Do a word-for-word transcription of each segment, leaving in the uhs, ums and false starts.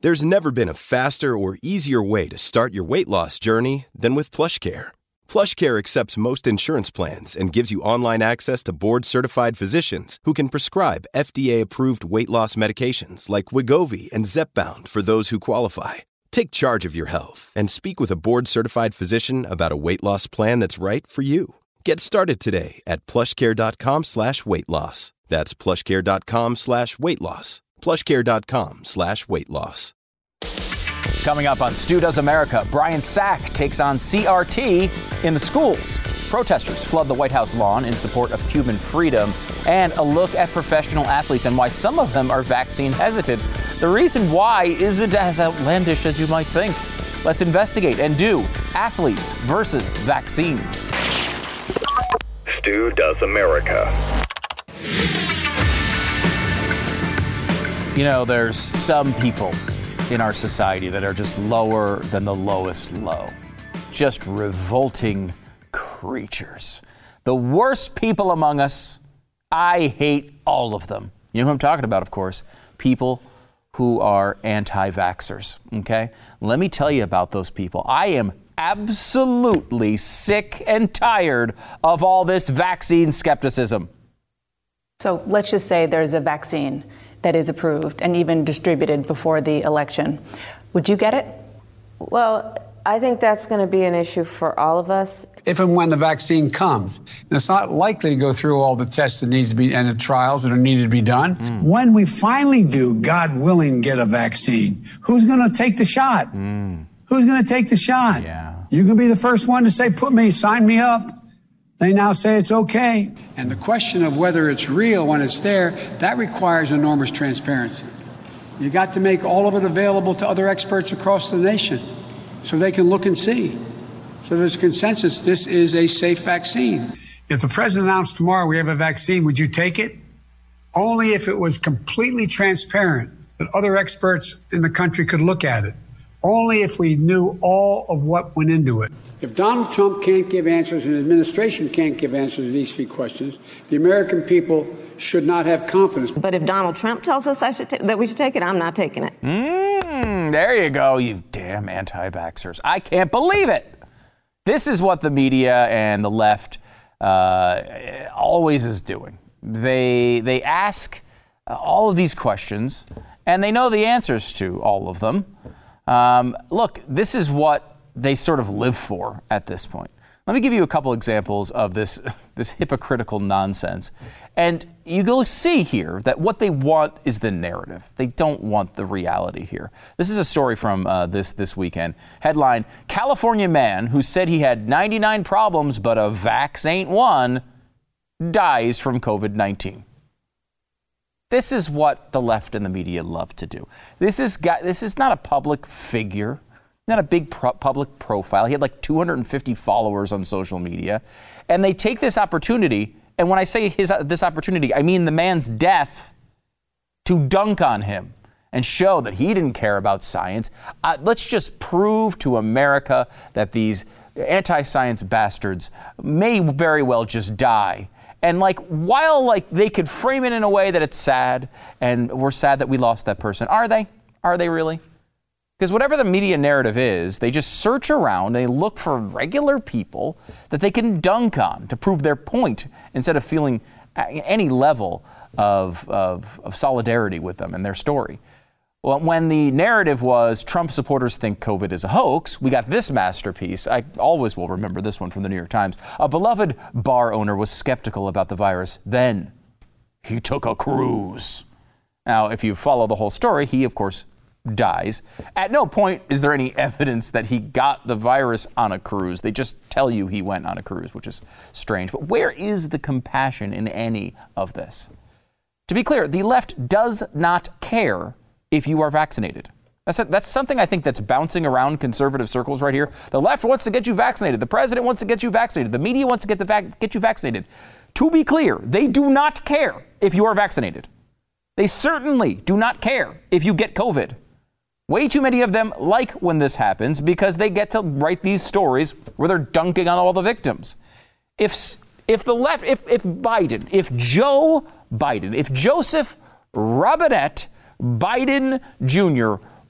There's never been a faster or easier way to start your weight loss journey than with PlushCare. PlushCare accepts most insurance plans and gives you online access to board-certified physicians who can prescribe F D A-approved weight loss medications like Wegovy and Zepbound for those who qualify. Take charge of your health and speak with a board-certified physician about a weight loss plan that's right for you. Get started today at plushcare.com slash weight loss. That's plushcare.com slash weight loss. plushcare.com slash weight loss. Coming up on Stu Does America, Brian Sack takes on C R T in the schools. Protesters flood the White House lawn in support of Cuban freedom, and a look at professional athletes and why some of them are vaccine hesitant. The reason why isn't as outlandish as you might think. Let's investigate and do athletes versus vaccines. Stu Does America. You know, there's some people in our society that are just lower than the lowest low. Just revolting creatures. The worst people among us. I hate all of them. You know who I'm talking about, of course. People who are anti-vaxxers, okay? Let me tell you about those people. I am absolutely sick and tired of all this vaccine skepticism. So let's just say there's a vaccine that is approved and even distributed before the election. Would you get it? Well, I think that's going to be an issue for all of us. If and when the vaccine comes, and it's not likely to go through all the tests that needs to be and the trials that are needed to be done. Mm. When we finally do, God willing, get a vaccine, who's going to take the shot? Mm. Who's going to take the shot? Yeah. You can be the first one to say, put me, sign me up. They now say it's okay. And the question of whether it's real when it's there, that requires enormous transparency. You got to make all of it available to other experts across the nation so they can look and see. So there's consensus, this is a safe vaccine. If the president announced tomorrow we have a vaccine, would you take it? Only if it was completely transparent that other experts in the country could look at it. Only if we knew all of what went into it. If Donald Trump can't give answers and the administration can't give answers to these three questions, the American people should not have confidence. But if Donald Trump tells us I should ta- that we should take it, I'm not taking it. Mm, there you go, you damn anti-vaxxers. I can't believe it. This is what the media and the left uh, always is doing. They, they ask all of these questions, and they know the answers to all of them. Um, look, this is what they sort of live for at this point. Let me give you a couple examples of this, this hypocritical nonsense. And you'll see here that what they want is the narrative. They don't want the reality here. This is a story from uh, this, this weekend. Headline, California man who said he had ninety-nine problems but a vax ain't one dies from covid nineteen. This is what the left and the media love to do. This is this is not a public figure, not a big pro- public profile. He had like two hundred fifty followers on social media. And they take this opportunity, and when I say his this opportunity, I mean the man's death, to dunk on him and show that he didn't care about science. Uh, let's just prove to America that these anti-science bastards may very well just die. And like, while like they could frame it in a way that it's sad, and we're sad that we lost that person, are they? Are they really? Because whatever the media narrative is, they just search around, they look for regular people that they can dunk on to prove their point instead of feeling any level of, of, of solidarity with them and their story. Well, when the narrative was Trump supporters think COVID is a hoax, we got this masterpiece. I always will remember this one from the New York Times. A beloved bar owner was skeptical about the virus. Then he took a cruise. Now, if you follow the whole story, he, of course, dies. At no point is there any evidence that he got the virus on a cruise. They just tell you he went on a cruise, which is strange. But where is the compassion in any of this? To be clear, the left does not care if you are vaccinated. That's a, that's something I think that's bouncing around conservative circles right here. The left wants to get you vaccinated. The president wants to get you vaccinated. The media wants to get the vac- get you vaccinated. To be clear, they do not care if you are vaccinated. They certainly do not care if you get COVID. Way too many of them like when this happens because they get to write these stories where they're dunking on all the victims. If if the left, if if Biden, if Joe Biden, if Joseph Robinette Biden Junior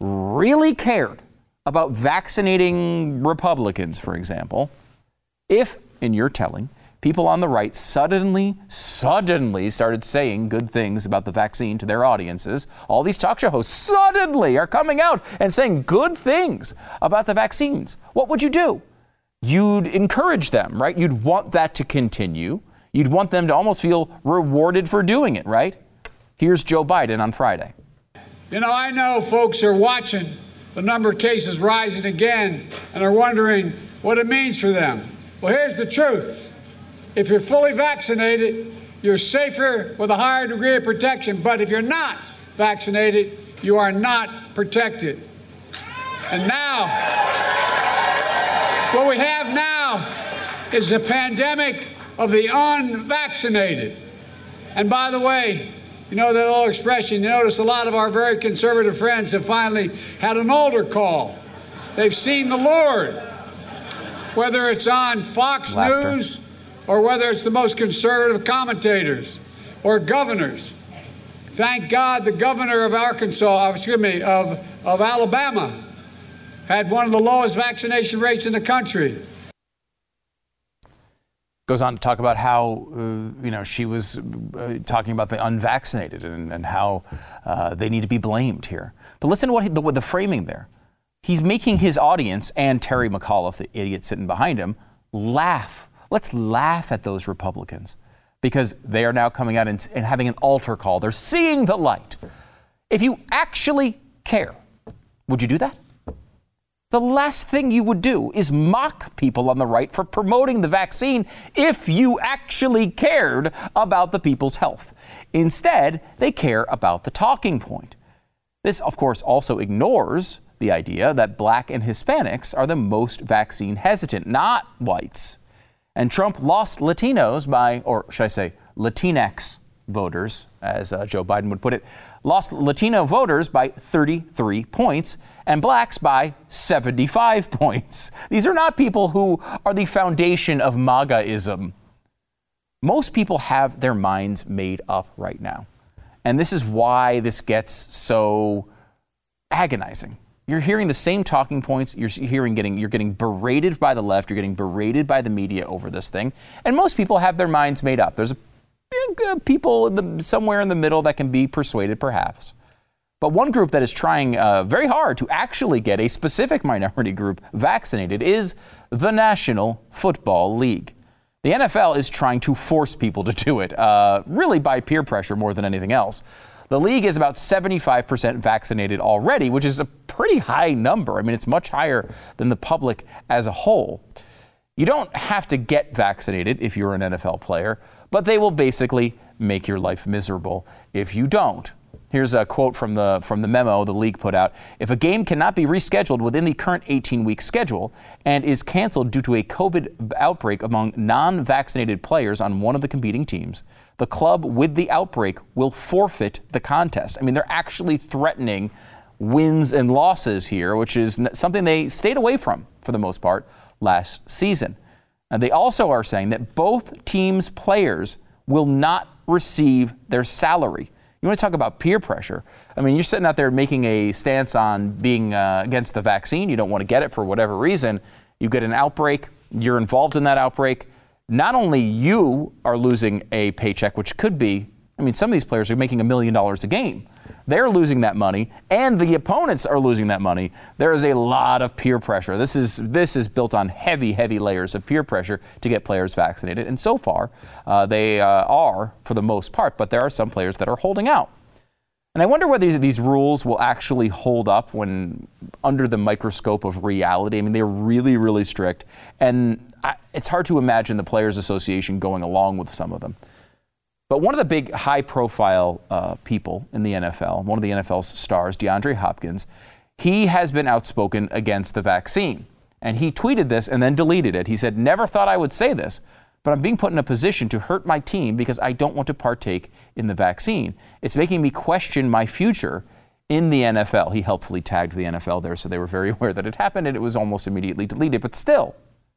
really cared about vaccinating Republicans, for example, if, in your telling, people on the right suddenly, suddenly started saying good things about the vaccine to their audiences, all these talk show hosts suddenly are coming out and saying good things about the vaccines, what would you do? You'd encourage them, right? You'd want that to continue. You'd want them to almost feel rewarded for doing it, right? Here's Joe Biden on Friday. You know, I know folks are watching the number of cases rising again and are wondering what it means for them. Well, here's the truth. If you're fully vaccinated, you're safer with a higher degree of protection. But if you're not vaccinated, you are not protected. And now, what we have now is a pandemic of the unvaccinated. And by the way, you know that old expression, you notice a lot of our very conservative friends have finally had an altar call. They've seen the Lord, whether it's on Fox Laughter. News or whether it's the most conservative commentators or governors. Thank God the governor of Arkansas, excuse me, of, of Alabama had one of the lowest vaccination rates in the country. Goes on to talk about how, uh, you know, she was uh, talking about the unvaccinated and, and how uh, they need to be blamed here. But listen to what he, the, the framing there. He's making his audience and Terry McAuliffe, the idiot sitting behind him, laugh. Let's laugh at those Republicans because they are now coming out and, and having an altar call. They're seeing the light. If you actually care, would you do that? The last thing you would do is mock people on the right for promoting the vaccine if you actually cared about the people's health. Instead, they care about the talking point. This, of course, also ignores the idea that black and Hispanics are the most vaccine hesitant, not whites. And Trump lost Latinos by, or should I say, Latinx voters, as uh, Joe Biden would put it, lost Latino voters by thirty-three points and blacks by seventy-five points. These are not people who are the foundation of MAGAism. Most people have their minds made up right now. And this is why this gets so agonizing. You're hearing the same talking points. You're hearing getting you're getting berated by the left. You're getting berated by the media over this thing. And most people have their minds made up. There's a people in the, somewhere in the middle that can be persuaded, perhaps. But one group that is trying uh, very hard to actually get a specific minority group vaccinated is the National Football League. The N F L is trying to force people to do it, uh, really by peer pressure more than anything else. The league is about seventy-five percent vaccinated already, which is a pretty high number. I mean, it's much higher than the public as a whole. You don't have to get vaccinated if you're an N F L player, but they will basically make your life miserable if you don't. Here's a quote from the from the memo the league put out. If a game cannot be rescheduled within the current eighteen-week schedule and is canceled due to a COVID outbreak among non-vaccinated players on one of the competing teams, the club with the outbreak will forfeit the contest. I mean, they're actually threatening wins and losses here, which is something they stayed away from for the most part last season. And they also are saying that both teams' players will not receive their salary. You want to talk about peer pressure? I mean, you're sitting out there making a stance on being uh, against the vaccine. You don't want to get it for whatever reason. You get an outbreak. You're involved in that outbreak. Not only you are losing a paycheck, which could be, I mean, some of these players are making a million dollars a game. They're losing that money, and the opponents are losing that money. There is a lot of peer pressure. This is this is built on heavy, heavy layers of peer pressure to get players vaccinated. And so far, uh, they uh, are, for the most part, but there are some players that are holding out. And I wonder whether these rules will actually hold up when under the microscope of reality. I mean, they're really, really strict. And I, it's hard to imagine the Players Association going along with some of them. But one of the big high-profile uh, people in the N F L, one of the N F L's stars, DeAndre Hopkins, he has been outspoken against the vaccine. And he tweeted this and then deleted it. He said, "Never thought I would say this, but I'm being put in a position to hurt my team because I don't want to partake in the vaccine. It's making me question my future in the N F L." He helpfully tagged the N F L there, so they were very aware that it happened, and it was almost immediately deleted. But still,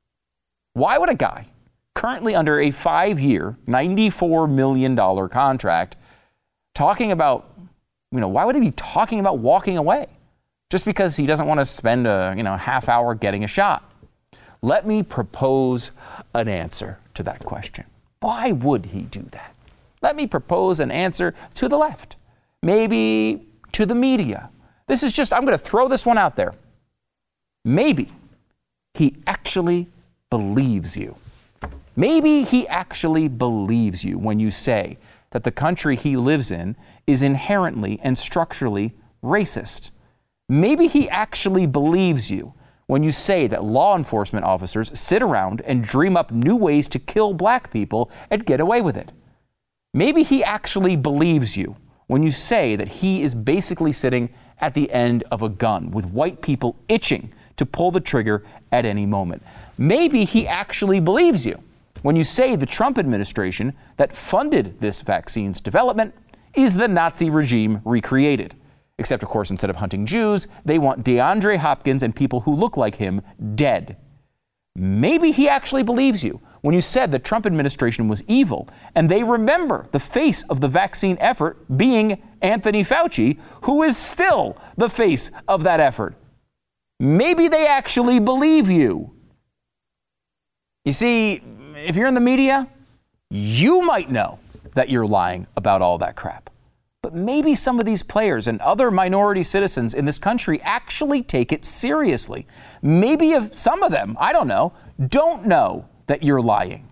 why would a guy currently under a five-year, ninety-four million dollars contract, talking about, you know, why would he be talking about walking away? just because he doesn't want to spend a you know half hour getting a shot. Let me propose an answer to that question. Why would he do that? Let me propose an answer to the left, maybe to the media. This is just, I'm going to throw this one out there. Maybe he actually believes you. Maybe he actually believes you when you say that the country he lives in is inherently and structurally racist. Maybe he actually believes you when you say that law enforcement officers sit around and dream up new ways to kill black people and get away with it. Maybe he actually believes you when you say that he is basically sitting at the end of a gun with white people itching to pull the trigger at any moment. Maybe he actually believes you when you say the Trump administration that funded this vaccine's development is the Nazi regime recreated. Except, of course, instead of hunting Jews, they want DeAndre Hopkins and people who look like him dead. Maybe he actually believes you when you said the Trump administration was evil, and they remember the face of the vaccine effort being Anthony Fauci, who is still the face of that effort. Maybe they actually believe you. You see, if you're in the media, you might know that you're lying about all that crap. But maybe some of these players and other minority citizens in this country actually take it seriously. Maybe if some of them, I don't know, don't know that you're lying.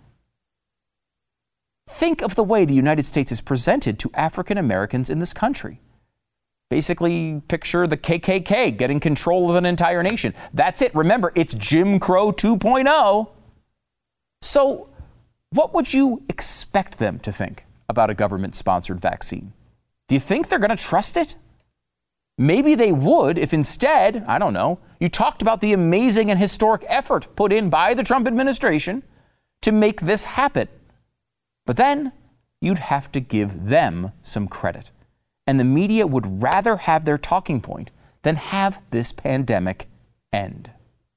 Think of the way the United States is presented to African Americans in this country. Basically, picture the K K K getting control of an entire nation. That's it. Remember, it's Jim Crow two point oh. So, what would you expect them to think about a government-sponsored vaccine? Do you think they're going to trust it? Maybe they would if instead, I don't know, you talked about the amazing and historic effort put in by the Trump administration to make this happen. But then you'd have to give them some credit. And the media would rather have their talking point than have this pandemic end.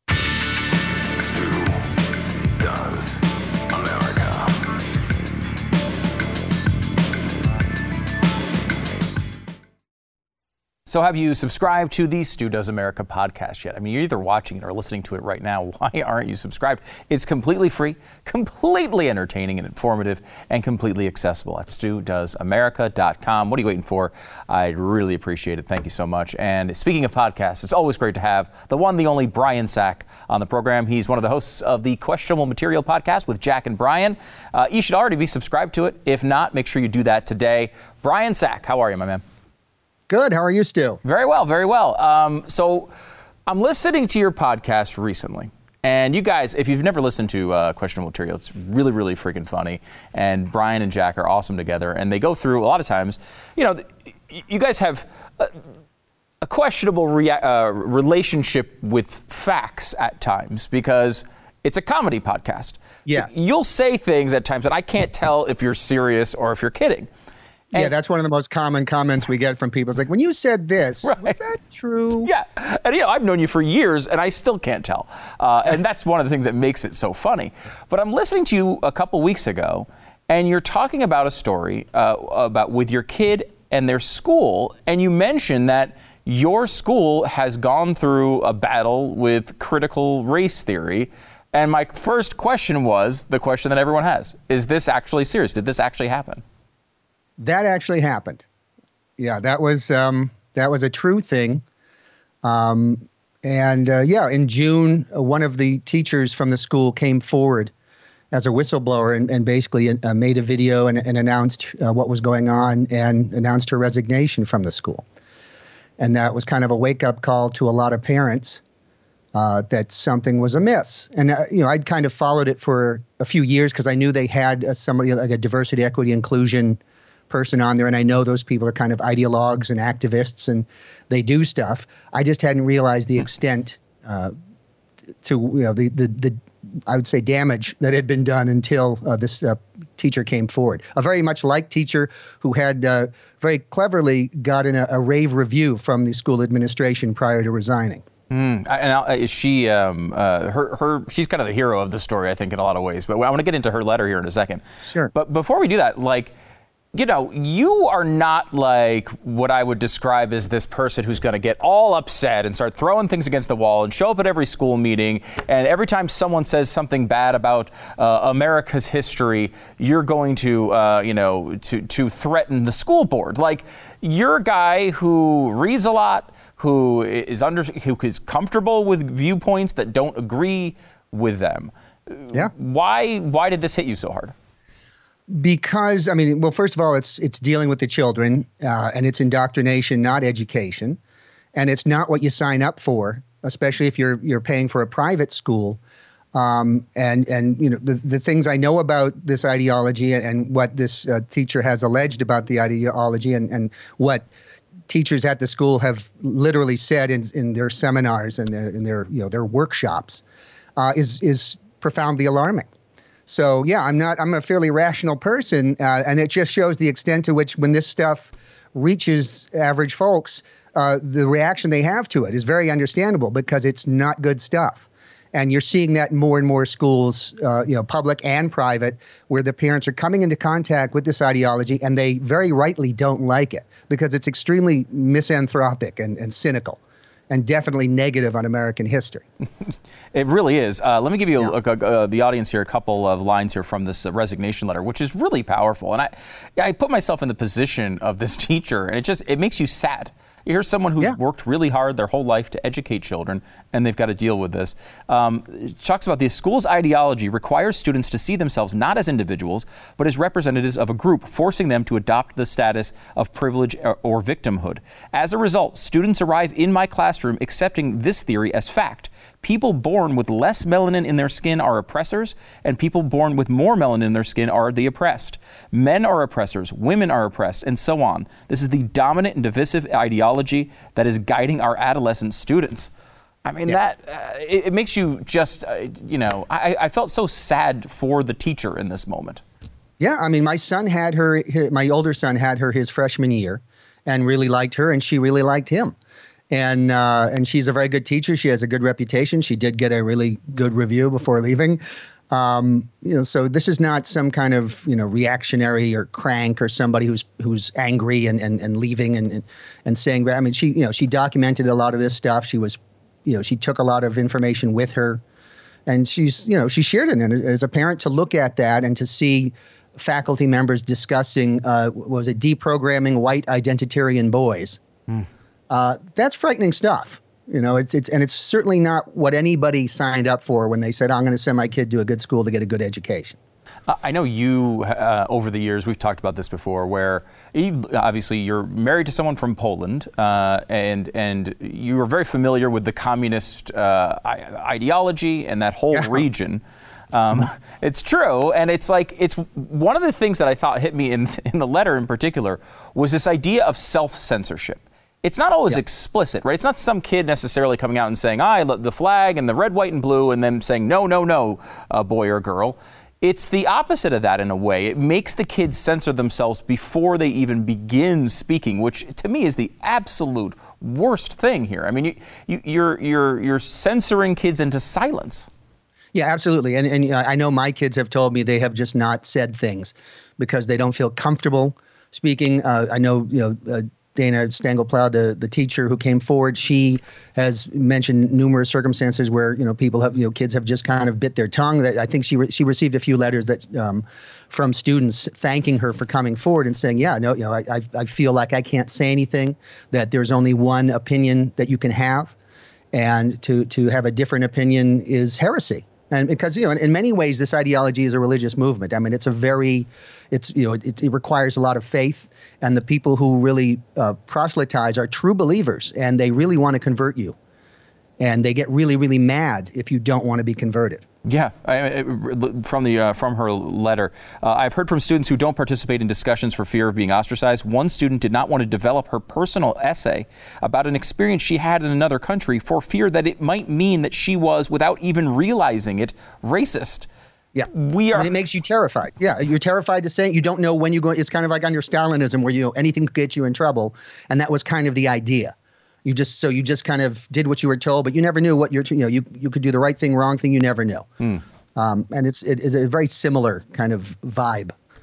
So have you subscribed to the Stu Does America podcast yet? I mean, you're either watching it or listening to it right now. Why aren't you subscribed? It's completely free, completely entertaining and informative, and completely accessible at stu does america dot com. What are you waiting for? I'd really appreciate it. Thank you so much. And speaking of podcasts, it's always great to have the one, the only Brian Sack on the program. He's one of the hosts of the Questionable Material podcast with Jack and Brian. Uh, you should already be subscribed to it. If not, make sure you do that today. Brian Sack, how are you, my man? Good. How are you, Stu? Very well, very well. Um, so I'm listening to your podcast recently. And you guys, if you've never listened to uh, Questionable Material, it's really, really freaking funny. And Brian and Jack are awesome together. And they go through, a lot of times, you know, you guys have a, a questionable rea- uh, relationship with facts at times because it's a comedy podcast. Yes. So you'll say things at times that I can't tell if you're serious or if you're kidding. And yeah, that's one of the most common comments we get from people. It's like, when you said this, right. Was that true? Yeah. And, you know, I've known you for years, and I still can't tell. Uh, and that's one of the things that makes it so funny. But I'm listening to you a couple weeks ago, and you're talking about a story uh, about with your kid and their school, and you mentioned that your school has gone through a battle with critical race theory. And my first question was the question that everyone has. Is this actually serious? Did this actually happen? That actually happened. Yeah, that was um, that was a true thing. Um, and uh, yeah, in June, uh, one of the teachers from the school came forward as a whistleblower and, and basically uh, made a video and, and announced uh, what was going on and announced her resignation from the school. And that was kind of a wake-up call to a lot of parents uh, that something was amiss. And uh, you know, I'd kind of followed it for a few years because I knew they had uh, somebody like a diversity, equity, inclusion person on there, and I know those people are kind of ideologues and activists, and they do stuff. I just hadn't realized the extent uh, to you know the, the the I would say damage that had been done until uh, this uh, teacher came forward. A very much liked teacher who had uh, very cleverly gotten a, a rave review from the school administration prior to resigning. Mm, and uh, is she, um, uh, her, her, she's kind of the hero of the story, I think, in a lot of ways. But I want to get into her letter here in a second. Sure. But before we do that, like, you know, you are not like what I would describe as this person who's going to get all upset and start throwing things against the wall and show up at every school meeting. And every time someone says something bad about uh, America's history, you're going to, uh, you know, to, to threaten the school board. Like, you're a guy who reads a lot, who is under, who is comfortable with viewpoints that don't agree with them. Yeah. Why, why did this hit you so hard? Because, I mean, well, first of all, it's it's dealing with the children, uh, and it's indoctrination, not education. And it's not what you sign up for, especially if you're you're paying for a private school. Um, and, and you know, the, the things I know about this ideology and what this uh, teacher has alleged about the ideology and, and what teachers at the school have literally said in, in their seminars and their, in their, you know, their workshops uh, is is profoundly alarming. So, yeah, I'm not I'm a fairly rational person, uh, and it just shows the extent to which when this stuff reaches average folks, uh, the reaction they have to it is very understandable because it's not good stuff. And you're seeing that in more and more schools, uh, you know, public and private, where the parents are coming into contact with this ideology and they very rightly don't like it because it's extremely misanthropic and, and cynical. And definitely negative on American history. It really is. Uh, let me give you yeah. a, a, a, the audience here a couple of lines here from this uh, resignation letter, which is really powerful. And I, I put myself in the position of this teacher, and it just it makes you sad. Here's someone who's yeah. worked really hard their whole life to educate children, and they've got to deal with this. Um, it talks about the school's ideology requires students to see themselves not as individuals, but as representatives of a group, forcing them to adopt the status of privilege or, or victimhood. As a result, students arrive in my classroom accepting this theory as fact. People born with less melanin in their skin are oppressors, and people born with more melanin in their skin are the oppressed. Men are oppressors, women are oppressed, and so on. This is the dominant and divisive ideology that is guiding our adolescent students. I mean, yeah. that uh, it, it makes you just, uh, you know, I, I felt so sad for the teacher in this moment. Yeah, I mean, my son had her, his, my older son had her his freshman year and really liked her, and she really liked him. And uh, and she's a very good teacher. She has a good reputation. She did get a really good review before leaving. Um, you know, so this is not some kind of, you know, reactionary or crank or somebody who's who's angry and, and, and leaving and, and and saying, I mean, she, you know, she documented a lot of this stuff. She was, you know, she took a lot of information with her, and she's, you know, she shared it. And as a parent, to look at that and to see faculty members discussing, uh, what was it, deprogramming white identitarian boys. Mm. Uh, that's frightening stuff. You know, it's it's and it's certainly not what anybody signed up for when they said, I'm going to send my kid to a good school to get a good education. I know you, uh, over the years, we've talked about this before, where you, obviously you're married to someone from Poland, uh, and and you are very familiar with the communist uh, ideology and that whole yeah. region. Um, it's true, and it's like it's one of the things that I thought hit me in in the letter in particular was this idea of self-censorship. It's not always yeah. explicit, right? It's not some kid necessarily coming out and saying, I love the flag and the red, white, and blue, and then saying, no, no, no, uh, boy or girl. It's the opposite of that in a way. It makes the kids censor themselves before they even begin speaking, which to me is the absolute worst thing here. I mean, you, you, you're, you're, you're censoring kids into silence. Yeah, absolutely. And, and I know my kids have told me they have just not said things because they don't feel comfortable speaking. Uh, I know, you know, uh, Dana Stengel-Plow, the, the teacher who came forward, she has mentioned numerous circumstances where, you know, people have, you know, kids have just kind of bit their tongue. I think she re- she received a few letters that um, from students thanking her for coming forward and saying, yeah, no, you know, I, I I feel like I can't say anything, that there's only one opinion that you can have, and to to have a different opinion is heresy. And because, you know, in, in many ways, this ideology is a religious movement. I mean, it's a very, it's, you know, it, it requires a lot of faith. And the people who really uh, proselytize are true believers, and they really want to convert you. And they get really, really mad if you don't want to be converted. Yeah, I, it, from the uh, from her letter, uh, I've heard from students who don't participate in discussions for fear of being ostracized. One student did not want to develop her personal essay about an experience she had in another country for fear that it might mean that she was, without even realizing it, racist. Yeah, we are. And it makes you terrified. Yeah, you're terrified to say it. You don't know when you're going. It's kind of like under Stalinism, where, you know, anything could get you in trouble, and that was kind of the idea. You just so you just kind of did what you were told, but you never knew what you're. You know, you you could do the right thing, wrong thing. You never knew. Mm. Um, and it's it is a very similar kind of vibe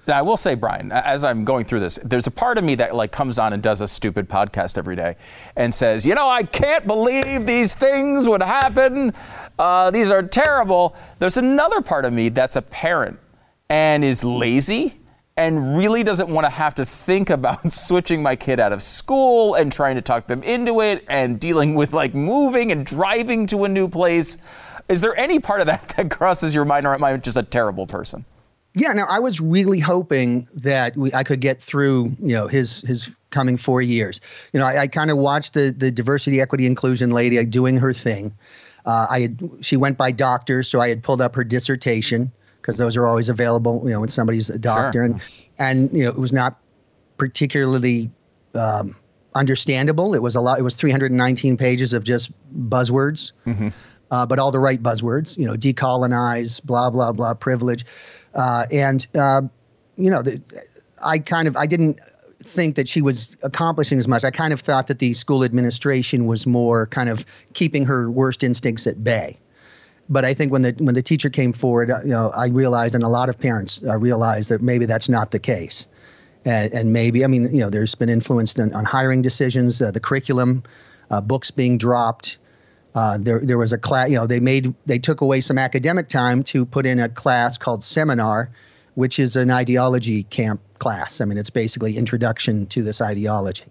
Now, I will say, Brian, as I'm going through this, there's a part of me that like comes on and does a stupid podcast every day and says, you know, I can't believe these things would happen. Uh, these are terrible. There's another part of me that's a parent and is lazy and really doesn't want to have to think about switching my kid out of school and trying to talk them into it and dealing with like moving and driving to a new place. Is there any part of that that crosses your mind, or am I just a terrible person? Yeah, no, I was really hoping that we, I could get through, you know, his his coming four years. You know, I, I kind of watched the the diversity, equity, inclusion lady doing her thing. Uh, I had she went by doctors, so I had pulled up her dissertation because those are always available, you know, when somebody's a doctor, sure. and and you know, it was not particularly um, understandable. It was a lot. It was three hundred nineteen pages of just buzzwords, mm-hmm. uh, but all the right buzzwords. You know, decolonize, blah blah blah, privilege. Uh, and, uh, you know, the, I kind of I didn't think that she was accomplishing as much. I kind of thought that the school administration was more kind of keeping her worst instincts at bay. But I think when the when the teacher came forward, uh, you know, I realized, and a lot of parents uh, realized that maybe that's not the case. And, and maybe, I mean, you know, there's been influence on, on hiring decisions, uh, the curriculum, uh, books being dropped. Uh, there, there was a class, you know, they made, they took away some academic time to put in a class called Seminar, which is an ideology camp class. I mean, it's basically introduction to this ideology.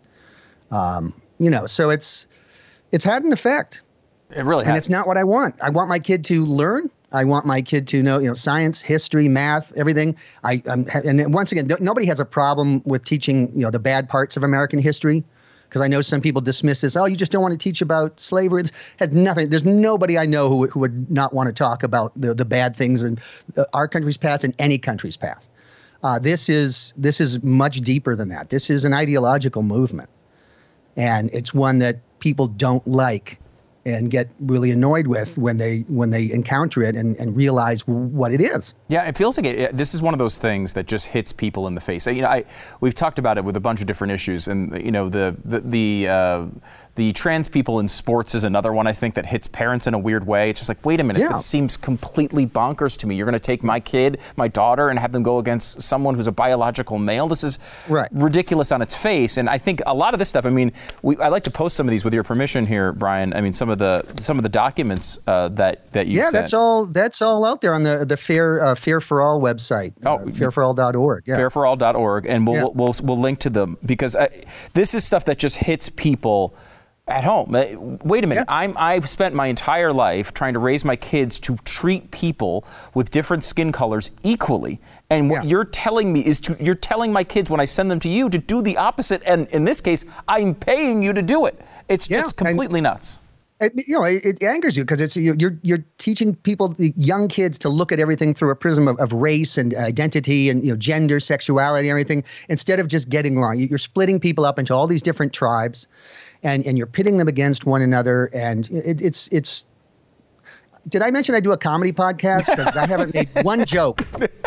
Um, you know, so it's, it's had an effect. It really has. And it's not what I want. I want my kid to learn. I want my kid to know, you know, science, history, math, everything. I, I'm, and once again, nobody has a problem with teaching, you know, the bad parts of American history. Because I know some people dismiss this. Oh, you just don't want to teach about slavery. It has nothing. There's nobody I know who, who would not want to talk about the, the bad things in our country's past and any country's past. Uh, this is this is much deeper than that. This is an ideological movement, and it's one that people don't like and get really annoyed with when they when they encounter it and, and realize what it is. Yeah, it feels like it, this is one of those things that just hits people in the face. You know, I we've talked about it with a bunch of different issues, and you know, the the the, uh, the trans people in sports is another one I think that hits parents in a weird way. It's just like, wait a minute, Yeah. this seems completely bonkers to me. You're going to take my kid, my daughter, and have them go against someone who's a biological male. This is right. ridiculous on its face. And I think a lot of this stuff. I mean, we, I like to post some of these with your permission here, Brian. I mean, some of the some of the documents uh, that that you yeah, sent. that's all. That's all out there on the the Fair uh, Fair for All website. Oh, uh, fair for all dot org. Yeah. fair for all dot org, and we'll, Yeah. we'll we'll we'll link to them because I, this is stuff that just hits people at home. Uh, Wait a minute, Yeah. I'm I've spent my entire life trying to raise my kids to treat people with different skin colors equally, and what Yeah. you're telling me is to you're telling my kids when I send them to you to do the opposite, and in this case, I'm paying you to do it. It's Yeah, just completely and- nuts. It, you know, it, it angers you because it's you- you're you're teaching people, the young kids, to look at everything through a prism of, of race and identity and, you know, gender, sexuality, and everything, instead of just getting along. You- You're splitting people up into all these different tribes, and and you're pitting them against one another. And it, it's it's. Did I mention I do a comedy podcast? Because I haven't made one joke.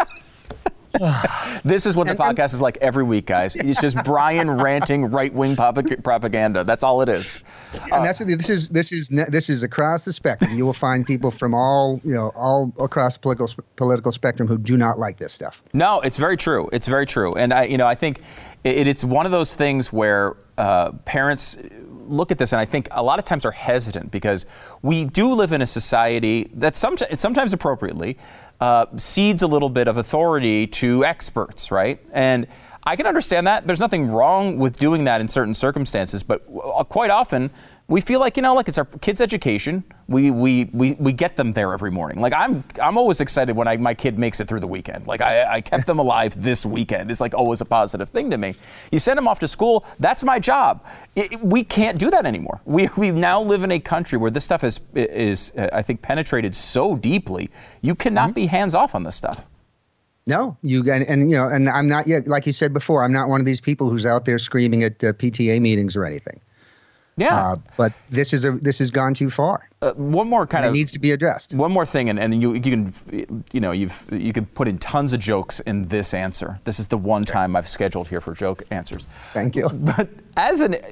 This is what the And- and- podcast is like every week, guys. It's just Brian ranting right-wing pop- propaganda. That's all it is. And that's this is this is this is across the spectrum. You will find people from all you know all across the political political spectrum who do not like this stuff. No, it's very true. It's very true. And I, you know, I think it, it's one of those things where uh, parents look at this and I think a lot of times are hesitant because we do live in a society that sometimes, sometimes appropriately, uh, cedes a little bit of authority to experts, right? And I can understand that. There's nothing wrong with doing that in certain circumstances, but quite often we feel like, you know, like it's our kids' education. We we we we get them there every morning. Like I'm I'm always excited when I, my kid makes it through the weekend. Like I, I kept them alive this weekend. It's like always a positive thing to me. You send them off to school. That's my job. It, we can't do that anymore. We we now live in a country where this stuff is is uh, I think penetrated so deeply. You cannot mm-hmm. be hands off on this stuff. No, you and, and you know, and I'm not yet, like you said before, I'm not one of these people who's out there screaming at uh, P T A meetings or anything. Yeah, uh, but this is a this has gone too far. Uh, one more kind and of it needs to be addressed. One more thing, and, and you you can you know you've you can put in tons of jokes in this answer. This is the one time I've scheduled here for joke answers. Thank you. But as an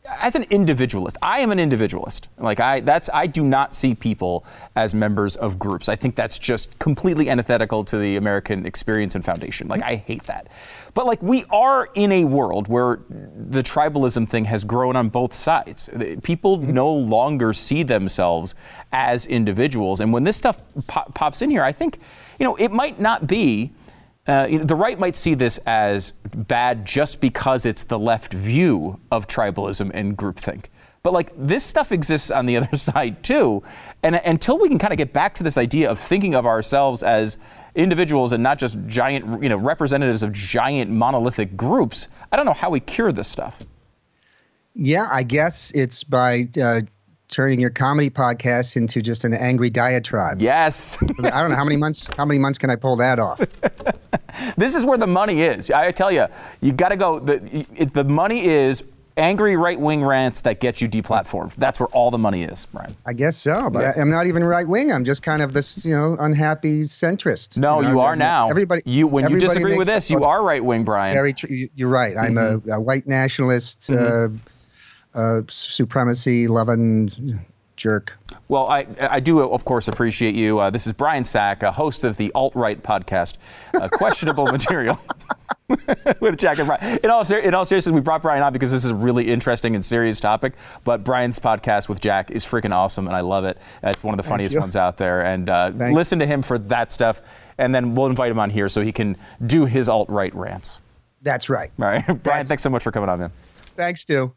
as an individualist, I am an individualist. Like I, that's I do not see people as members of groups. I think that's just completely antithetical to the American experience and foundation. Like I hate that. But like we are in a world where the tribalism thing has grown on both sides. People no longer see themselves as individuals. And when this stuff pop- pops in here, I think, you know, it might not be, uh, the right might see this as bad just because it's the left view of tribalism and groupthink. But like this stuff exists on the other side too. And until we can kind of get back to this idea of thinking of ourselves as individuals and not just giant, you know, representatives of giant monolithic groups, I don't know how we cure this stuff. Yeah, I guess it's by uh, turning your comedy podcast into just an angry diatribe. Yes. I don't know how many months. How many months can I pull that off? This is where the money is. I tell you, you got to go. The, it, the money is angry right-wing rants that get you deplatformed. That's where all the money is, Brian. I guess so, but Yeah. I, I'm not even right-wing. I'm just kind of this, you know, unhappy centrist. No, you, know, you are I- now. Everybody. You when you everybody disagree with makes this, you are right-wing, Brian. Very true. You- You're right. I'm Mm-hmm. a, a white nationalist, uh, uh, supremacy-loving jerk. Well, I I do, of course, appreciate you. Uh, this is Brian Sack, a host of the alt-right podcast, uh, Questionable Material, with Jack and Brian. In all, ser- in all seriousness, we brought Brian on because this is a really interesting and serious topic, but Brian's podcast with Jack is freaking awesome, and I love it. It's one of the Thank funniest you. ones out there, and uh, Thank listen to him for that stuff, and then we'll invite him on here so he can do his alt-right rants. That's right. All right, Brian, That's- thanks so much for coming on, man. Thanks, Stu.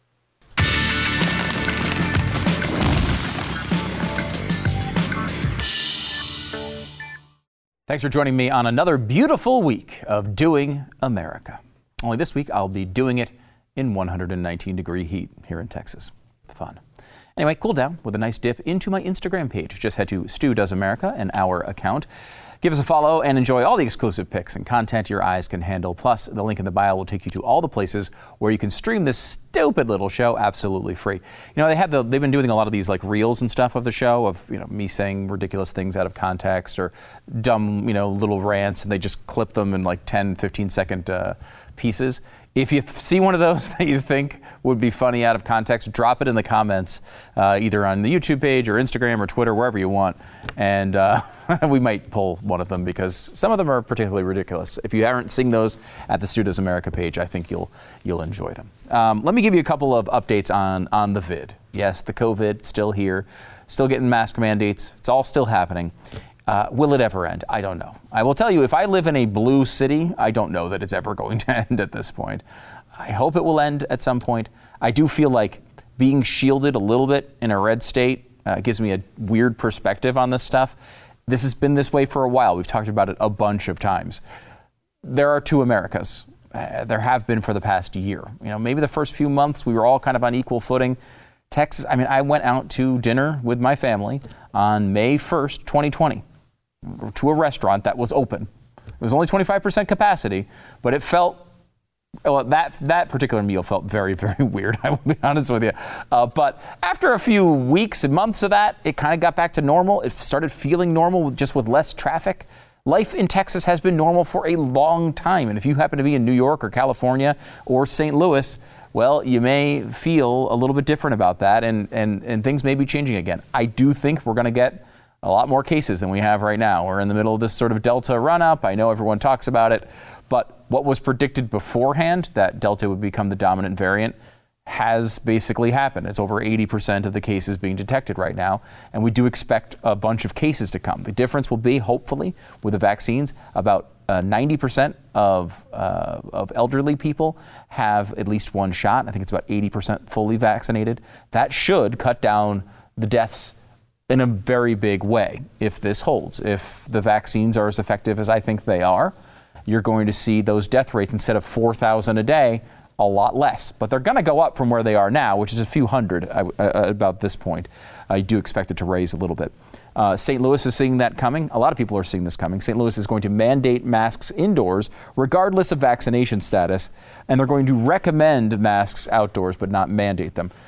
Thanks for joining me on another beautiful week of Doing America. Only this week, I'll be doing it in one hundred nineteen degree heat here in Texas. Fun. Anyway, cool down with a nice dip into my Instagram page. Just head to Stu Does America and our account. Give us a follow and enjoy all the exclusive pics and content your eyes can handle. Plus, the link in the bio will take you to all the places where you can stream this stupid little show absolutely free. You know, they have the, they've been doing a lot of these like reels and stuff of the show of, you know, me saying ridiculous things out of context or dumb, you know, little rants, and they just clip them in like ten, fifteen second uh, pieces. If you see one of those that you think would be funny out of context, drop it in the comments, uh, either on the YouTube page or Instagram or Twitter, wherever you want. And uh, we might pull one of them because some of them are particularly ridiculous. If you aren't seeing those at the Stu Does America page, I think you'll you'll enjoy them. Um, let me give you a couple of updates on, on the vid. Yes, the COVID still here, still getting mask mandates. It's all still happening. Uh, will it ever end? I don't know. I will tell you, if I live in a blue city, I don't know that it's ever going to end at this point. I hope it will end at some point. I do feel like being shielded a little bit in a red state uh, gives me a weird perspective on this stuff. This has been this way for a while. We've talked about it a bunch of times. There are two Americas. Uh, there have been for the past year. You know, maybe the first few months we were all kind of on equal footing. Texas, I mean, I went out to dinner with my family on May first, twenty twenty. To a restaurant that was open. It was only twenty-five percent capacity, but it felt, well, that that particular meal felt very, very weird, I will be honest with you. Uh, but after a few weeks and months of that, it kind of got back to normal. It started feeling normal just with less traffic. Life in Texas has been normal for a long time. And if you happen to be in New York or California or Saint Louis, well, you may feel a little bit different about that, and, and, and things may be changing again. I do think we're going to get a lot more cases than we have right now. We're in the middle of this sort of Delta run-up. I know everyone talks about it, but what was predicted beforehand, that Delta would become the dominant variant, has basically happened. It's over eighty percent of the cases being detected right now, and we do expect a bunch of cases to come. The difference will be, hopefully, with the vaccines, about uh, ninety percent of, uh, of elderly people have at least one shot. I think it's about eighty percent fully vaccinated. That should cut down the deaths in a very big way if this holds. If the vaccines are as effective as I think they are, you're going to see those death rates, instead of four thousand a day, a lot less. But they're going to go up from where they are now, which is a few hundred uh, uh, about this point. I do expect it to raise a little bit. Uh, Saint Louis is seeing that coming. A lot of people are seeing this coming. Saint Louis is going to mandate masks indoors, regardless of vaccination status, and they're going to recommend masks outdoors, but not mandate them.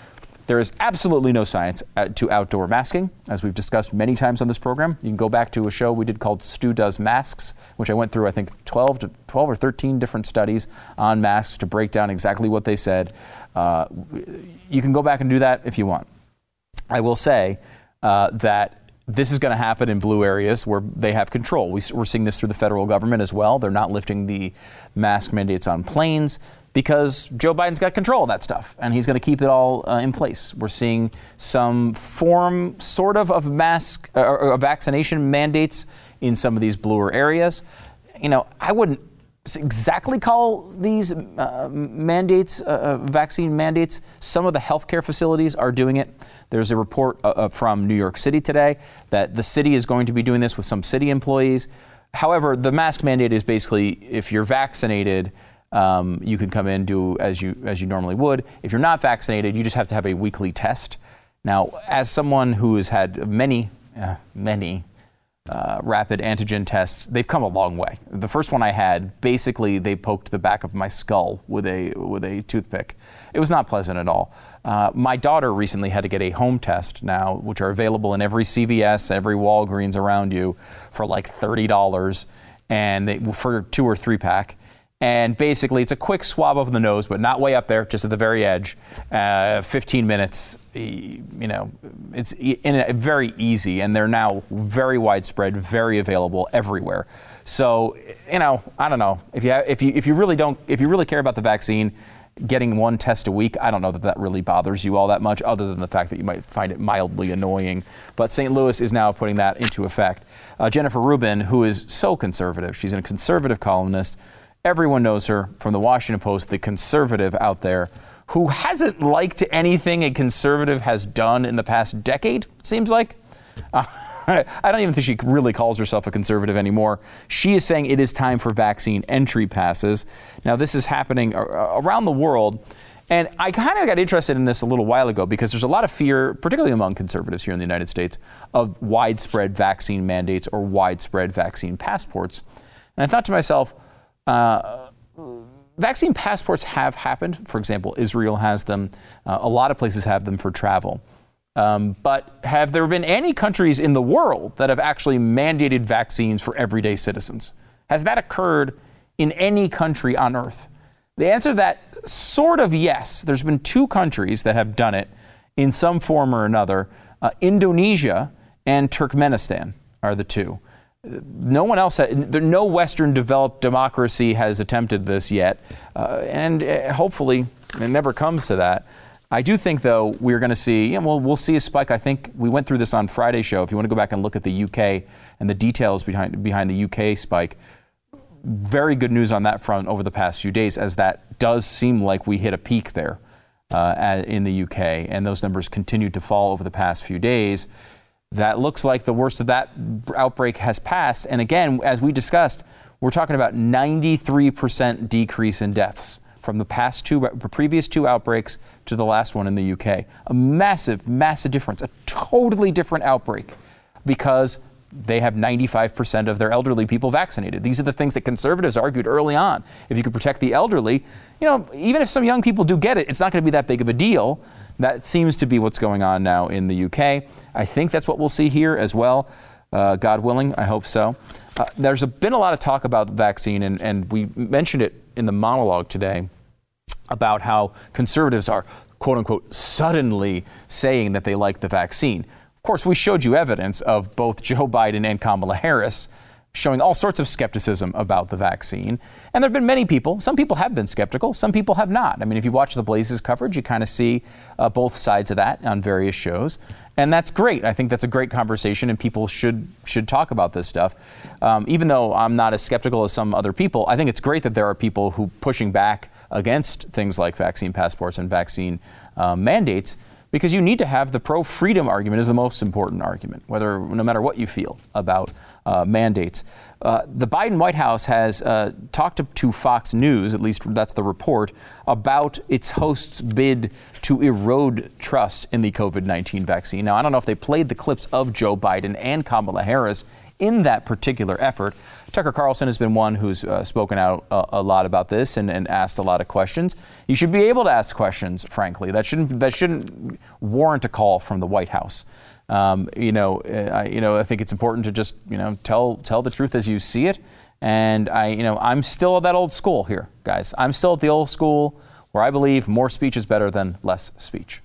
There is absolutely no science to outdoor masking, as we've discussed many times on this program. You can go back to a show we did called Stu Does Masks, which I went through, I think, twelve to twelve or thirteen different studies on masks to break down exactly what they said. Uh, you can go back and do that if you want. I will say uh, that this is going to happen in blue areas where they have control. We, we're seeing this through the federal government as well. They're not lifting the mask mandates on planes, because Joe Biden's got control of that stuff, and he's going to keep it all uh, in place. We're seeing some form, sort of, of mask uh, or vaccination mandates in some of these bluer areas. You know, I wouldn't exactly call these uh, mandates, uh, vaccine mandates. Some of the healthcare facilities are doing it. There's a report uh, from New York City today that the city is going to be doing this with some city employees. However, the mask mandate is basically, if you're vaccinated, Um, you can come in, do as you as you normally would. If you're not vaccinated, you just have to have a weekly test. Now, as someone who has had many, uh, many uh, rapid antigen tests, they've come a long way. The first one I had, basically, they poked the back of my skull with a with a toothpick. It was not pleasant at all. Uh, my daughter recently had to get a home test now, which are available in every C V S, every Walgreens around you, for like thirty dollars, and they, for two or three pack. And basically, it's a quick swab of the nose, but not way up there, just at the very edge. Uh, fifteen minutes, you know, it's in a, very easy, and they're now very widespread, very available everywhere. So, you know, I don't know if you have, if you if you really don't if you really care about the vaccine, getting one test a week, I don't know that that really bothers you all that much, other than the fact that you might find it mildly annoying. But Saint Louis is now putting that into effect. Uh, Jennifer Rubin, who is so conservative, she's a conservative columnist. Everyone knows her from the Washington Post, the conservative out there, who hasn't liked anything a conservative has done in the past decade, it seems like. Uh, I don't even think she really calls herself a conservative anymore. She is saying it is time for vaccine entry passes. Now, this is happening around the world. And I kind of got interested in this a little while ago because there's a lot of fear, particularly among conservatives here in the United States, of widespread vaccine mandates or widespread vaccine passports. And I thought to myself, Uh, vaccine passports have happened. For example, Israel has them. Uh, a lot of places have them for travel. Um, but have there been any countries in the world that have actually mandated vaccines for everyday citizens? Has that occurred in any country on earth? The answer to that, sort of yes. There's been two countries that have done it in some form or another. Uh, Indonesia and Turkmenistan are the two. No one else, there, no Western developed democracy has attempted this yet, uh, and uh, hopefully it never comes to that. I do think, though, we're going to see, yeah, well, we'll see a spike. I think we went through this on Friday's show. If you want to go back and look at the U K and the details behind behind the U K spike, very good news on that front over the past few days, as that does seem like we hit a peak there uh, in the U K, and those numbers continued to fall over the past few days. That looks like the worst of that outbreak has passed. And again, as we discussed, we're talking about ninety-three percent decrease in deaths from the past two, previous two outbreaks to the last one in the U K. A massive, massive difference, a totally different outbreak, because they have ninety-five percent of their elderly people vaccinated. These are the things that conservatives argued early on. If you could protect the elderly, you know, even if some young people do get it, it's not going to be that big of a deal. That seems to be what's going on now in the U K. I think that's what we'll see here as well. Uh, God willing, I hope so. Uh, there's a, been a lot of talk about the vaccine, and, and we mentioned it in the monologue today about how conservatives are, quote unquote, suddenly saying that they like the vaccine. Of course, we showed you evidence of both Joe Biden and Kamala Harris showing all sorts of skepticism about the vaccine. And there have been many people, some people have been skeptical, some people have not. I mean, if you watch the Blazes coverage, you kind of see uh, both sides of that on various shows. And that's great. I think that's a great conversation, and people should should talk about this stuff. Um, even though I'm not as skeptical as some other people, I think it's great that there are people who pushing back against things like vaccine passports and vaccine uh, mandates, because you need to have the pro-freedom argument is the most important argument, whether no matter what you feel about uh, mandates. Uh, the Biden White House has uh, talked to, to Fox News, at least that's the report, about its host's bid to erode trust in the COVID nineteen vaccine. Now, I don't know if they played the clips of Joe Biden and Kamala Harris in that particular effort. Tucker Carlson has been one who's uh, spoken out a, a lot about this and, and asked a lot of questions. You should be able to ask questions, frankly. That shouldn't that shouldn't warrant a call from the White House. Um, you know, I, you know, I think it's important to just you know tell tell the truth as you see it. And I, you know, I'm still at that old school here, guys. I'm still at the old school where I believe more speech is better than less speech.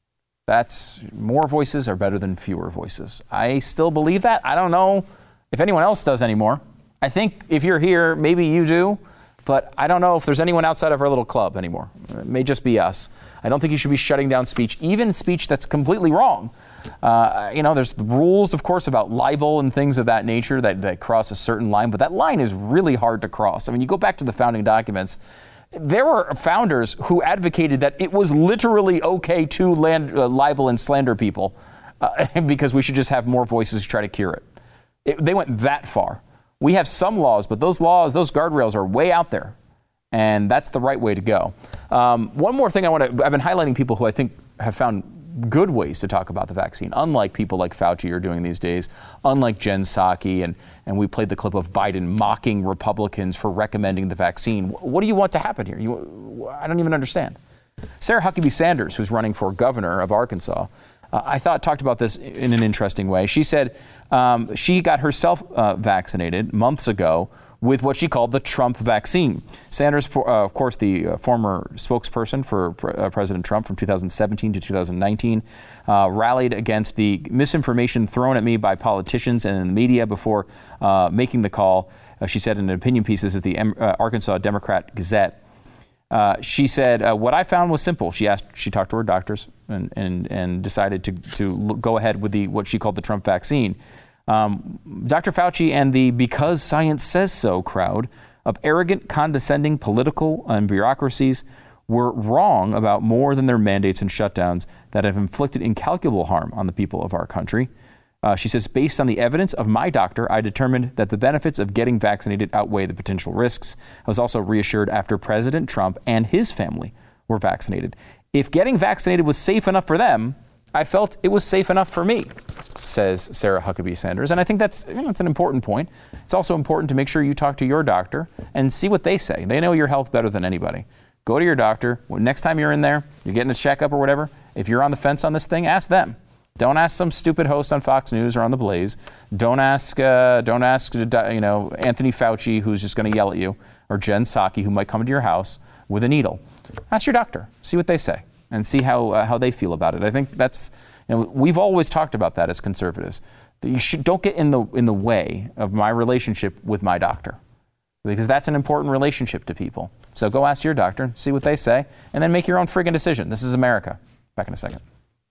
That's more voices are better than fewer voices. I still believe that. I don't know if anyone else does anymore. I think if you're here, maybe you do, but I don't know if there's anyone outside of our little club anymore. It may just be us. I don't think you should be shutting down speech, even speech that's completely wrong. Uh, you know, there's rules, of course, about libel and things of that nature that, that cross a certain line, but that line is really hard to cross. I mean, you go back to the founding documents. There were founders who advocated that it was literally okay to land, uh, libel and slander people uh, because we should just have more voices to try to cure it. it. They went that far. We have some laws, but those laws, those guardrails are way out there. And that's the right way to go. Um, one more thing I want to, I've been highlighting people who I think have found good ways to talk about the vaccine, unlike people like Fauci are doing these days, unlike Jen Psaki, and, and we played the clip of Biden mocking Republicans for recommending the vaccine. What do you want to happen here? You, I don't even understand. Sarah Huckabee Sanders, who's running for governor of Arkansas, uh, I thought talked about this in an interesting way. She said um, she got herself uh, vaccinated months ago with what she called the Trump vaccine. Sanders, uh, of course, the uh, former spokesperson for pre- uh, President Trump from two thousand seventeen to two thousand nineteen, uh, rallied against the misinformation thrown at me by politicians and the media before uh, making the call. Uh, she said in an opinion piece, this is the uh, Arkansas Democrat Gazette. Uh, she said, uh, what I found was simple. She asked, she talked to her doctors and, and, and decided to, to look, go ahead with the what she called the Trump vaccine. Um, Doctor Fauci and the because science says so crowd of arrogant, condescending political and bureaucracies were wrong about more than their mandates and shutdowns that have inflicted incalculable harm on the people of our country. Uh, she says, based on the evidence of my doctor, I determined that the benefits of getting vaccinated outweigh the potential risks. I was also reassured after President Trump and his family were vaccinated. If getting vaccinated was safe enough for them, I felt it was safe enough for me, says Sarah Huckabee Sanders. And I think that's, you know, it's an important point. It's also important to make sure you talk to your doctor and see what they say. They know your health better than anybody. Go to your doctor. Next time you're in there, you're getting a checkup or whatever, if you're on the fence on this thing, ask them. Don't ask some stupid host on Fox News or on The Blaze. Don't ask, uh, don't ask, you know, Anthony Fauci, who's just going to yell at you, or Jen Psaki, who might come into your house with a needle. Ask your doctor. See what they say, and see how uh, how they feel about it. I think that's, you know, we've always talked about that as conservatives. That you should don't get in the in the way of my relationship with my doctor, because that's an important relationship to people. So go ask your doctor, see what they say, and then make your own friggin' decision. This is America. Back in a second.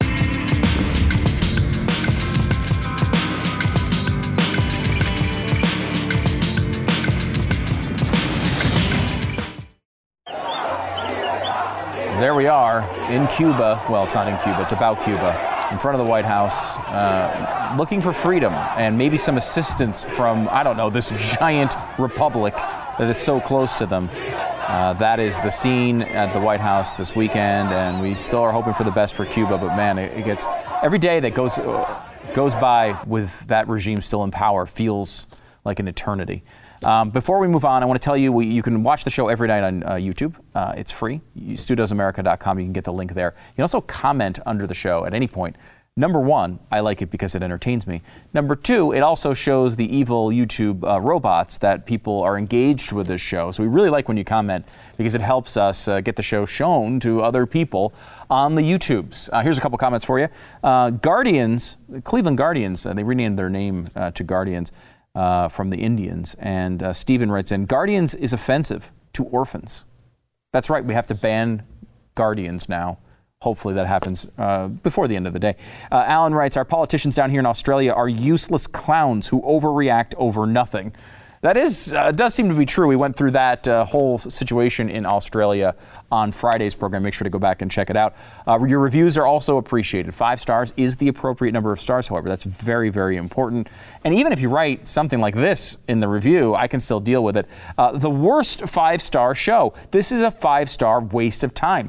There we are in Cuba. Well, it's not in Cuba. It's about Cuba. In front of the White House, uh, looking for freedom and maybe some assistance from, I don't know, this giant republic that is so close to them. Uh, that is the scene at the White House this weekend, and we still are hoping for the best for Cuba. But man, it, it gets every day that goes uh, goes by with that regime still in power feels like an eternity. Um, before we move on, I want to tell you, we, you can watch the show every night on uh, YouTube. Uh, it's free. stu does america dot com. You can get the link there. You can also comment under the show at any point. Number one, I like it because it entertains me. Number two, it also shows the evil YouTube uh, robots that people are engaged with this show. So we really like when you comment because it helps us uh, get the show shown to other people on the YouTubes. Uh, here's a couple comments for you. Uh, Guardians, Cleveland Guardians, uh, they renamed their name uh, to Guardians. Uh, from the Indians. And uh, Stephen writes in, Guardians is offensive to orphans. That's right, we have to ban Guardians now. Hopefully that happens uh, before the end of the day. Uh, Alan writes, our politicians down here in Australia are useless clowns who overreact over nothing. That is, uh, does seem to be true. We went through that uh, whole situation in Australia on Friday's program. Make sure to go back and check it out. Uh, your reviews are also appreciated. Five stars is the appropriate number of stars, however. That's very, very important. And even if you write something like this in the review, I can still deal with it. Uh, the worst five-star show. This is a five-star waste of time.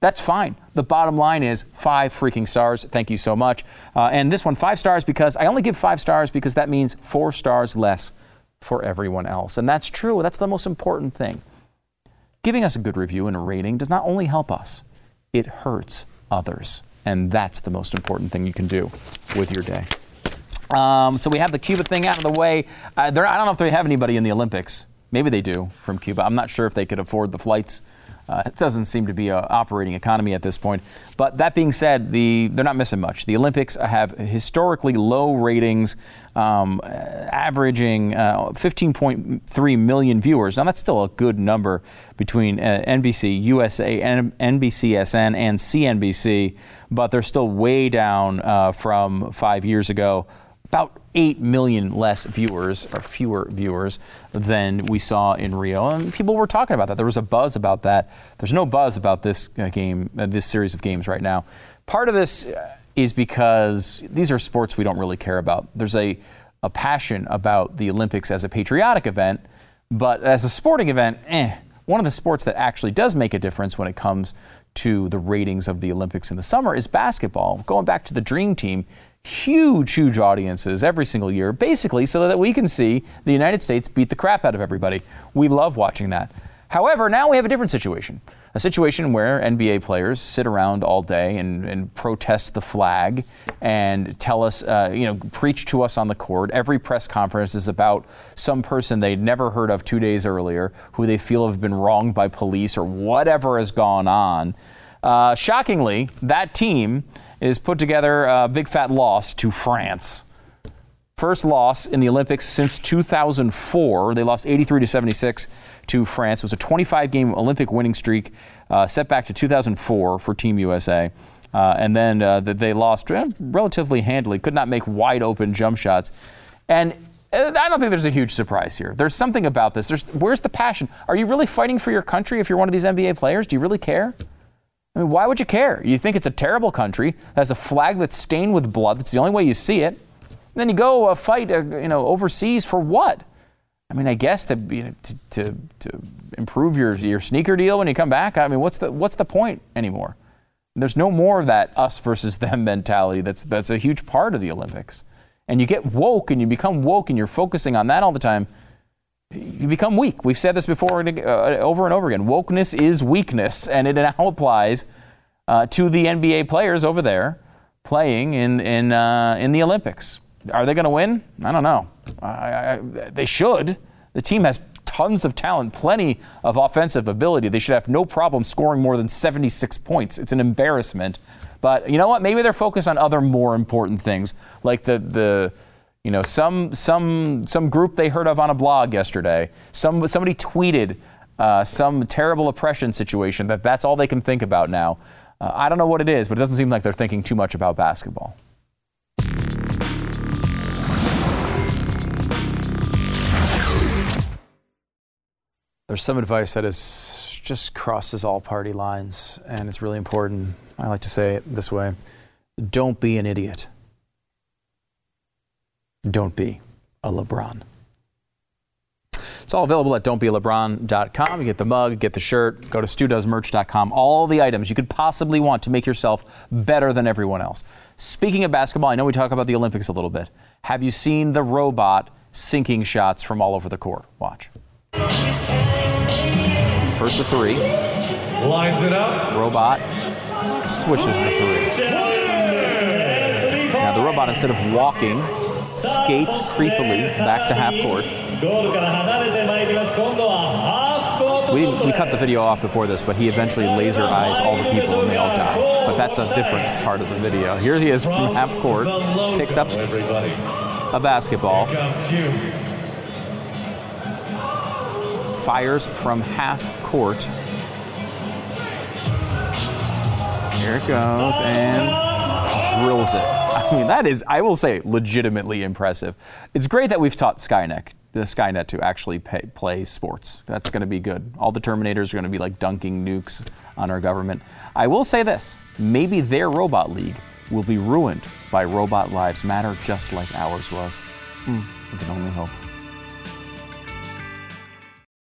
That's fine. The bottom line is five freaking stars. Thank you so much. Uh, and this one, five stars, because I only give five stars because that means four stars less for everyone else. And that's true. That's the most important thing. Giving us a good review and a rating does not only help us, it hurts others. And that's the most important thing you can do with your day. Um, so we have the Cuba thing out of the way. Uh, I don't know if they have anybody in the Olympics. Maybe they do from Cuba. I'm not sure if they could afford the flights. Uh, it doesn't seem to be an operating economy at this point. But that being said, the they're not missing much. The Olympics have historically low ratings, um, averaging uh, fifteen point three million viewers. Now, that's still a good number between uh, N B C, U S A, N B C S N, and C N B C. But they're still way down uh, from five years ago. About eight million less viewers, or fewer viewers, than we saw in Rio. And people were talking about that. There was a buzz about that. There's no buzz about this uh, game, uh, this series of games right now. Part of this is because these are sports we don't really care about. There's a, a passion about the Olympics as a patriotic event, but as a sporting event, eh. One of the sports that actually does make a difference when it comes to the ratings of the Olympics in the summer is basketball. Going back to the Dream Team, huge, huge audiences every single year, basically so that we can see the United States beat the crap out of everybody. We love watching that. However, now we have a different situation. A situation where N B A players sit around all day and, and protest the flag and tell us, uh, you know, preach to us on the court. Every press conference is about some person they'd never heard of two days earlier who they feel have been wronged by police or whatever has gone on. Uh, shockingly, that team is put together a big fat loss to France. First loss in the Olympics since two thousand four. They lost eighty-three to seventy-six to France. It was a twenty-five game Olympic winning streak uh, set back to two thousand four for Team U S A. Uh, and then uh, they lost relatively handily, could not make wide open jump shots. And I don't think there's a huge surprise here. There's something about this. There's, where's the passion? Are you really fighting for your country if you're one of these N B A players? Do you really care? I mean, why would you care? You think it's a terrible country that has a flag that's stained with blood. That's the only way you see it. And then you go uh, fight, uh, you know, overseas for what? I mean, I guess to, you know, to to to improve your your sneaker deal when you come back. I mean, what's the what's the point anymore? There's no more of that us versus them mentality. That's that's a huge part of the Olympics. And you get woke, and you become woke, and you're focusing on that all the time. You become weak. We've said this before uh, over and over again. Wokeness is weakness, and it now applies uh, to the N B A players over there playing in in uh, in the Olympics. Are they going to win? I don't know. I, I, they should. The team has tons of talent, plenty of offensive ability. They should have no problem scoring more than seventy-six points. It's an embarrassment. But you know what? Maybe they're focused on other more important things, like the the. You know, some some some group they heard of on a blog yesterday. Some somebody tweeted uh, some terrible oppression situation that that's all they can think about now. Uh, I don't know what it is, but it doesn't seem like they're thinking too much about basketball. There's some advice that is just crosses all party lines, and it's really important. I like to say it this way: don't be an idiot. Don't be a LeBron. It's all available at don't be a lebron dot com. You get the mug, get the shirt, go to stu does merch dot com. All the items you could possibly want to make yourself better than everyone else. Speaking of basketball, I know we talk about the Olympics a little bit. Have you seen the robot sinking shots from all over the court? Watch. First the three. Lines it up. Robot swishes the three. Now the robot, instead of walking, skates creepily back to half court. We, we cut the video off before this, but he eventually laser eyes all the people and they all die. But that's a different part of the video. Here he is from half court, picks up a basketball, fires from half court. Here it goes, and drills it. I mean, that is, I will say, legitimately impressive. It's great that we've taught Skynet, the Skynet to actually pay, play sports. That's going to be good. All the Terminators are going to be like dunking nukes on our government. I will say this, maybe their robot league will be ruined by Robot Lives Matter just like ours was. Mm, we can only hope.